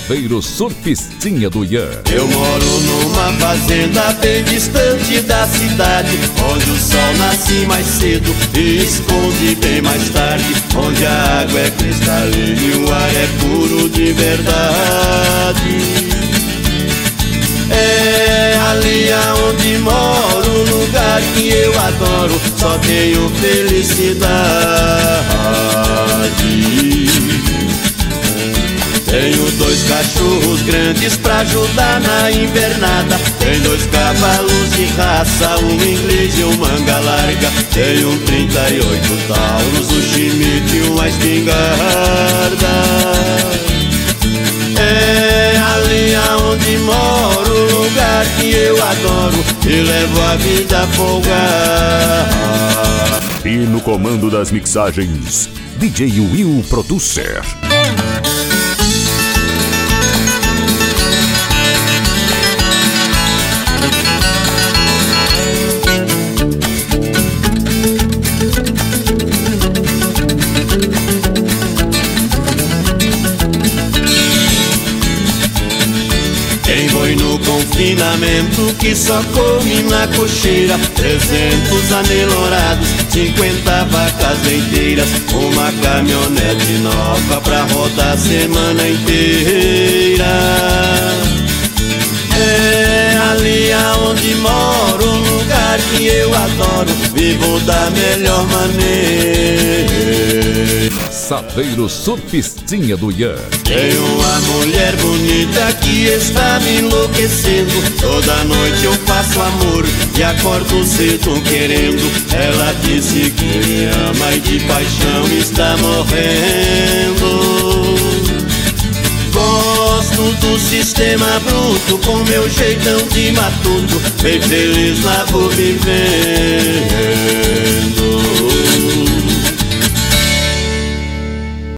Saveiro Surfistinha do Ian. Eu moro numa fazenda bem distante da cidade, onde o sol nasce mais cedo e esconde bem mais tarde, onde a água é cristalina e o ar é puro de verdade. É ali aonde moro, lugar que eu adoro, só tenho felicidade. Tenho 2 cachorros grandes pra ajudar na invernada. Tem 2 cavalos de raça, um inglês e um manga larga. Tenho um 38 Taurus, um Schmidt e uma espingarda. É ali aonde moro, lugar que eu adoro e levo a vida folgada. E no comando das mixagens, DJ Will Producer. Confinamento que só come na cocheira, 300 anelorados, 50 vacas leiteiras, uma caminhonete nova pra rodar a semana inteira. É ali aonde moro, lugar que eu adoro, vivo da melhor maneira. Saveiro Surfistinha do Ian. Tenho uma mulher bonita que está me enlouquecendo. Toda noite eu faço amor e acordo cedo querendo. Ela disse que me ama e de paixão está morrendo. Gosto do sistema bruto, com meu jeitão de matuto, bem feliz lá vou vivendo.